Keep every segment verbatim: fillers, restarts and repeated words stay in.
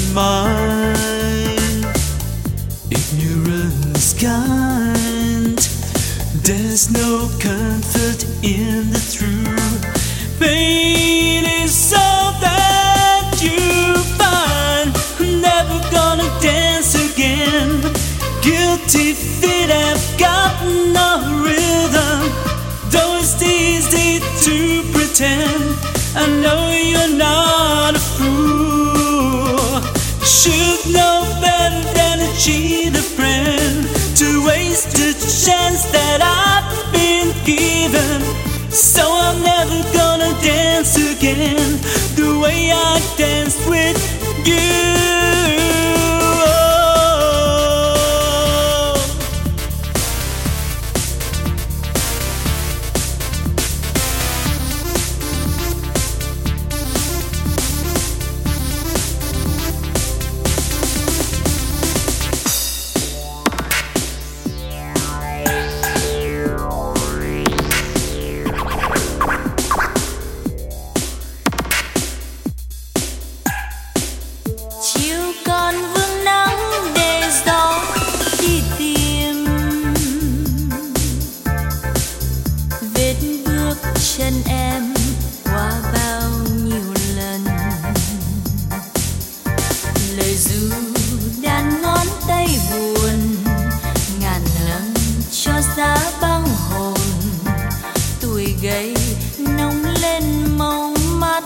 mine. Ignorance kind. There's no comfort in the truth. Pain is all that you find. Never gonna dance again. Guilty feet have got no rhythm. Though it's easy to pretend, I know you're not a fool. Should know better than to cheat a friend, to waste a chance that I've been given. So I'm never gonna dance again the way I danced with you. Chân em qua bao nhiêu lần, lời ru đàn ngón tay buồn ngàn lần cho giá băng hồn. Tuổi gầy nóng lên màu mắt,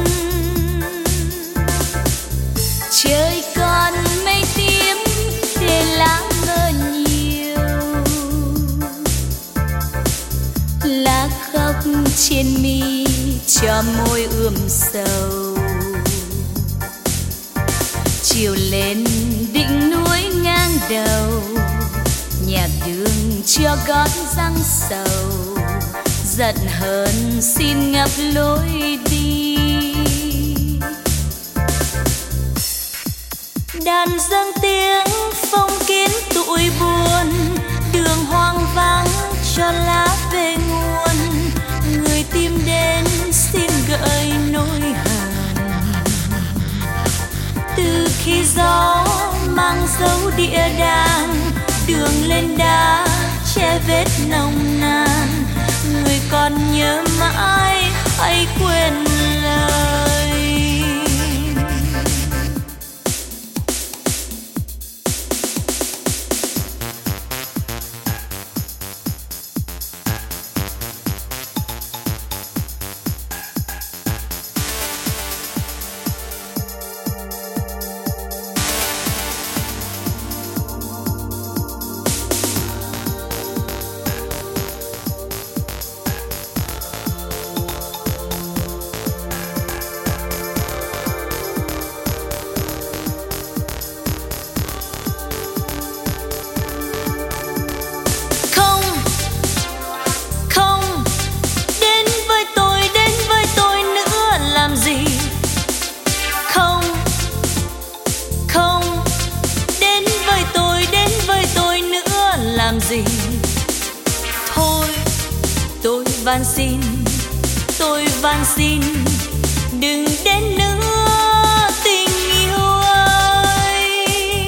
trời còn mây tím để lãng ngơ nhiều. Lá khóc trên mi cho môi ươm sầu, chiều lên đỉnh núi ngang đầu, nhà đường cho gót răng sầu. Giận hờn xin ngập lối đi, đàn dâng tiếng phong kiến tụi buồn. Đường hoang vắng cho lá về nguồn, người tìm đến xin gợi nỗi hờn. Từ khi gió mang dấu địa đàng, đường lên đá che vết nồng nàn. Người còn nhớ mãi hay quên lời. Làm gì thôi, tôi van xin, tôi van xin đừng đến nữa tình yêu ơi.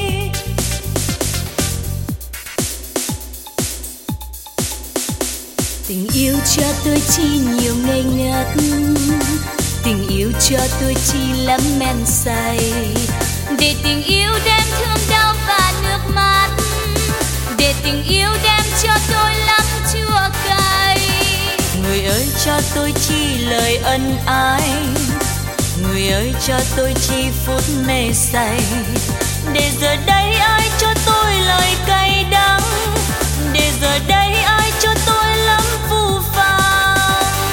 Tình yêu cho tôi chi nhiều ngây ngất, tình yêu cho tôi chi lắm men say, để tình yêu đem thương đau và nước mắt, để tình yêu đem cho tôi lắm chua cay. Người ơi cho tôi chi lời ân ái, người ơi cho tôi chi phút mê say, để giờ đây ai cho tôi lời cay đắng, để giờ đây ai cho tôi lắm phù phàng.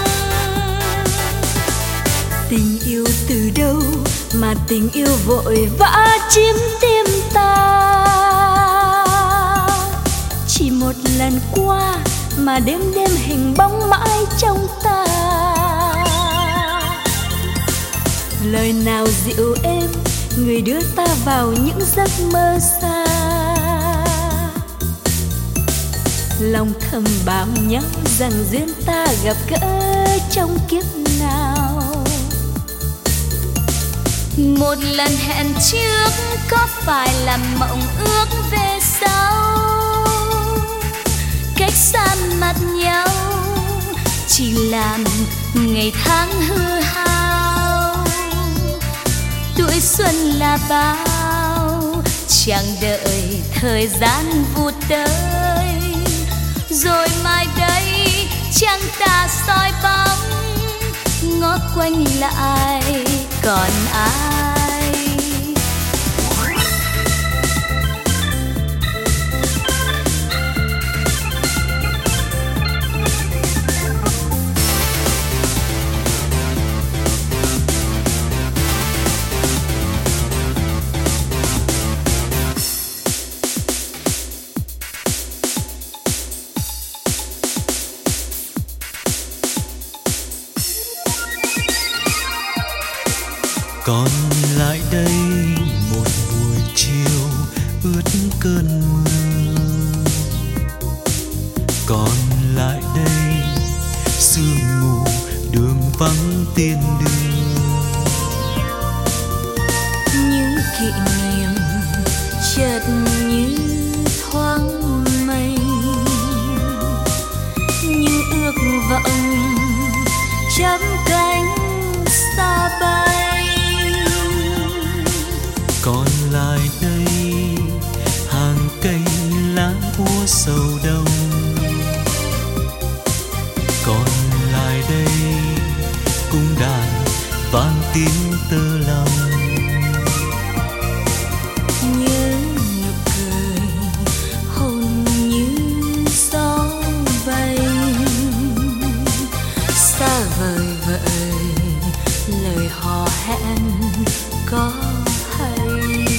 Tình yêu từ đâu mà tình yêu vội vã chiếm tim ta, chỉ một lần qua mà đêm đêm hình bóng mãi trong ta. Lời nào dịu êm người đưa ta vào những giấc mơ xa, lòng thầm bảo nhau rằng duyên ta gặp gỡ trong kiếp nào. Một một lần hẹn trước có phải là mộng ước về sau? Cách xa mặt nhau chỉ làm ngày tháng hư hao. Tuổi xuân là bao, chẳng đợi thời gian vụt tới, rồi mai đây chẳng ta soi bóng, ngó quanh lại còn ai. Còn lại đây một buổi chiều ướt cơn mưa, còn lại đây sương mù đường vắng tiên đưa. Những kỷ niệm chợt như thoáng mây, như ước vọng chấm cánh xa bay. Còn lại đây hàng cây lá úa sầu đông, còn lại đây cung đàn vang tiếng tơ lòng. Nhớ nụ cười hôn như gió bay, xa vời vợi lời hò hẹn có hay.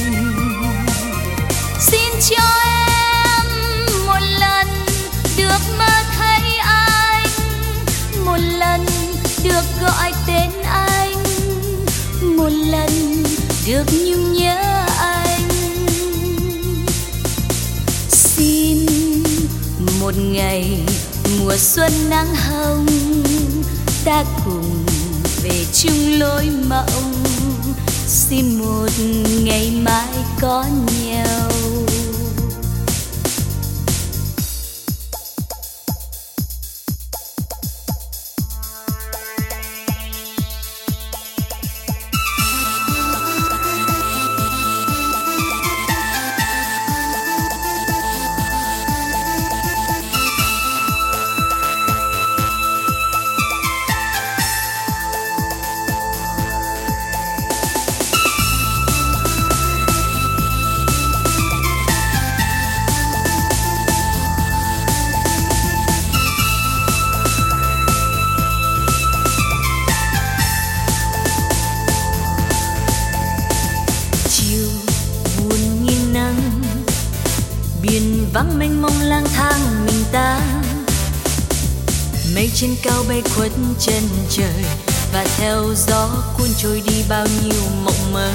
Xin cho em một lần được mơ thấy anh, một lần được gọi tên anh, một lần được nhung nhớ anh. Xin một ngày mùa xuân nắng hồng, ta cùng về chung lối mộng. Xin một ngày mai có nhau. Vắng mênh mông lang thang mình ta, mây trên cao bay khuất chân trời, và theo gió cuốn trôi đi bao nhiêu mộng mơ.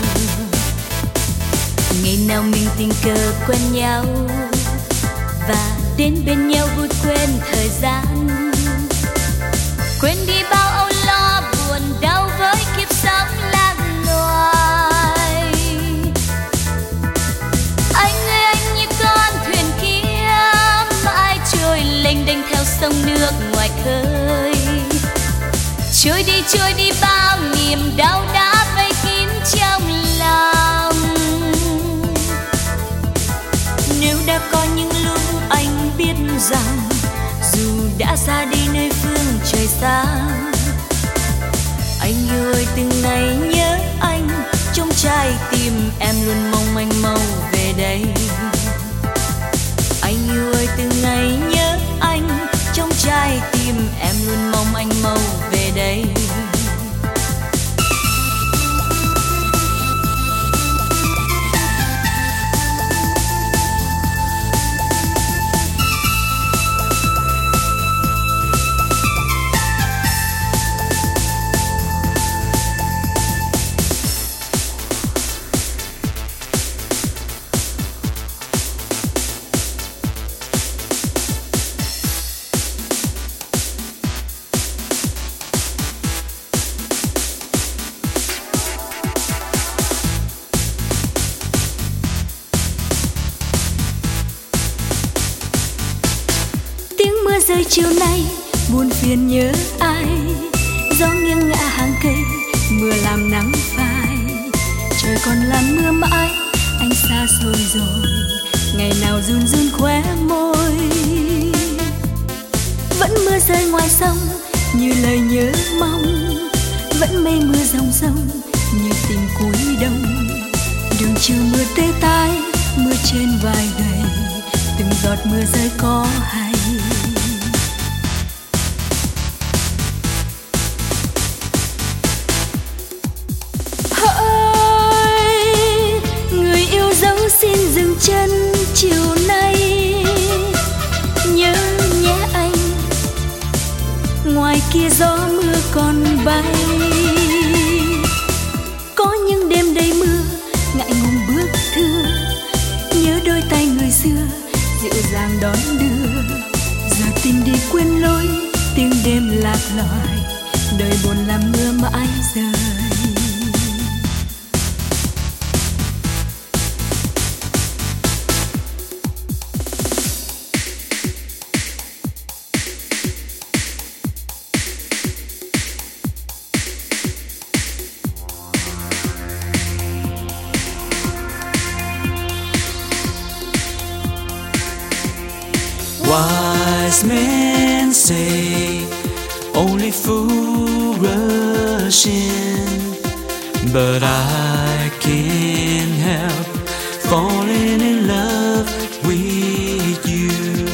Ngày nào mình tình cờ quen nhau, và đến bên nhau vụt quên thời gian, quên đi bao âu lo buồn đau với kiếp sống lạc loài. Anh ơi anh như con thuyền kia mãi trôi lênh đênh theo sông nước ngoài khơi, trôi đi trôi đi bao niềm đau đã vây kín trong lòng. Nếu đã có những lúc anh biết rằng dù đã xa đi nơi phương trời xa, anh yêu ơi từng ngày nhớ anh, trong trái tim em luôn mong manh mong về đây. Anh yêu ơi từng ngày nhớ anh, trong trái tim em luôn mong anh mong về đây. tôi chiều nay buồn phiền nhớ ai, gió nghiêng ngả hàng cây, mưa làm nắng phai. Trời còn làm mưa mãi, anh xa xôi rồi, ngày nào run run khóe môi. Vẫn mưa rơi ngoài sông như lời nhớ mong, vẫn mây mưa ròng ròng như tình cuối đông. Đường chiều mưa tê tái, mưa trên vai gầy, từng giọt mưa rơi có hay. Hỡi người yêu dấu xin dừng chân chiều nay, nhớ nhé anh, ngoài kia gió mưa còn bay. Có những đêm đầy mưa ngại ngùng bước thưa, nhớ đôi tay người xưa dịu dàng đón đưa. Giờ tình đi quên lối, tiếng đêm lạc loài, đời buồn làm mưa mãi rơi. Wise men say only fool rush in, but I can't help falling in love with you.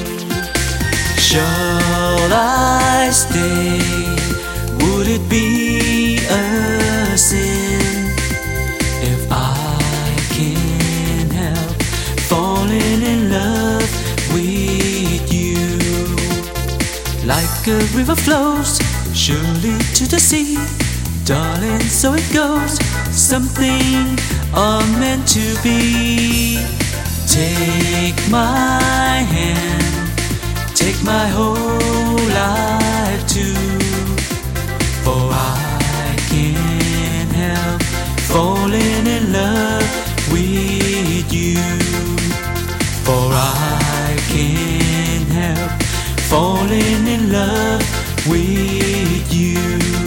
Shall I stay? Would it be a sin if I can't help falling in love with you? Like a river flows surely to the sea, darling, so it goes, something are meant to be. Take my hand, take my whole life too, for I can't help falling in love with you. For I can't help falling in love with you.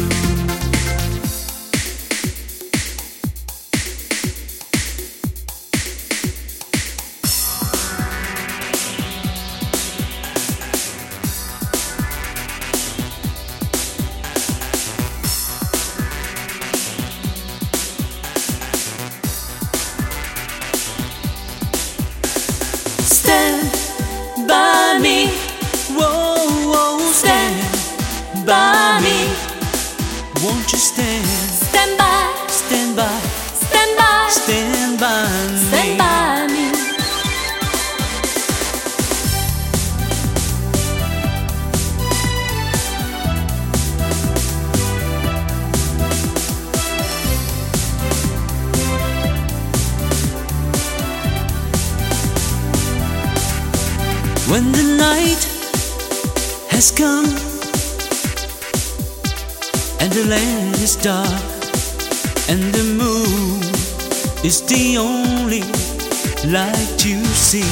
Stand by me, whoa, whoa, stand by me. Won't you stand, Stand by, stand by, stand by, stand by stand me. by me. When the night has come and the land is dark and the moon is the only light you see,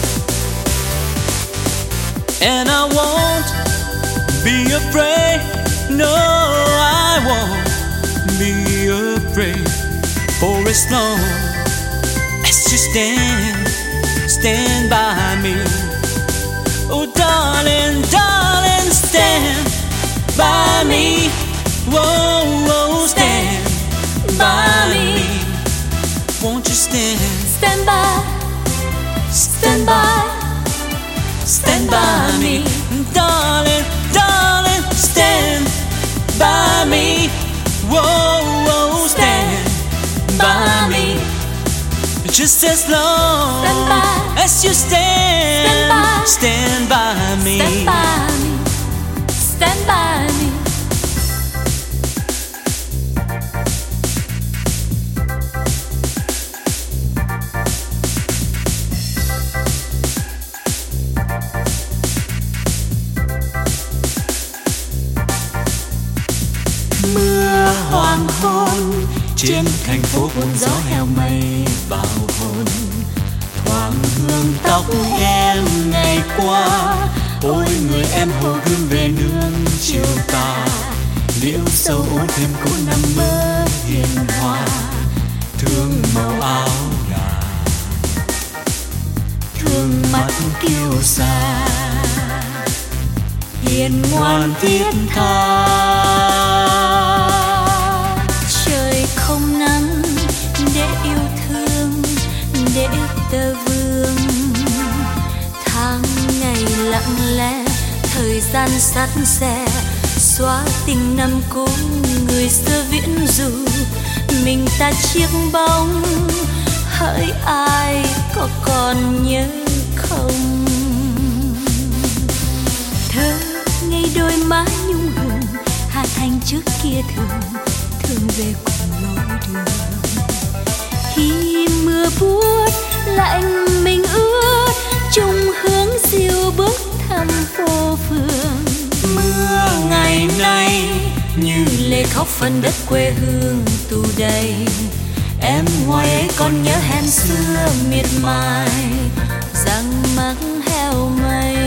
and I won't be afraid, no, I won't be afraid, for as long as you stand, stand by me. Oh darling, darling, stand by me. Whoa, whoa, stand by me. Won't you stand, Stand by, stand by, stand by me. Darling, darling, stand by me. Whoa, whoa, stand by me. Just as long Stand by. as you stand, Stand by. stand by me. stand by me, stand by me. Mưa hoàng hôn trên thành phố buồn, gió heo mây vào hồn, thoáng hương tóc em ngày qua ôi người em hồ gươm về nương chiều tà, liễu sâu uốn thêm cũ năm mơ hiền hòa, thương màu áo gà, thương mắt kiêu sa, hiền ngoan thiết tha. Trời không nắng để yêu thương, để tơ vương, tháng ngày lặng lẽ, thời gian sắt xe xóa tình năm cũ người xưa viễn du, mình ta chiếc bóng, hỡi ai có còn nhớ không? Thơ ngây đôi má nhung hồng, Hà Thành trước kia thường thường về cùng lối đường. Khi mưa buốt lạnh mình ướt, chung hướng diêu bước thăm phố phường. Mưa ngày nay Như lệ khóc phần đất quê hương tù đầy, em ngoài ấy còn nhớ hẹn xưa miệt mài, răng mắc heo mây.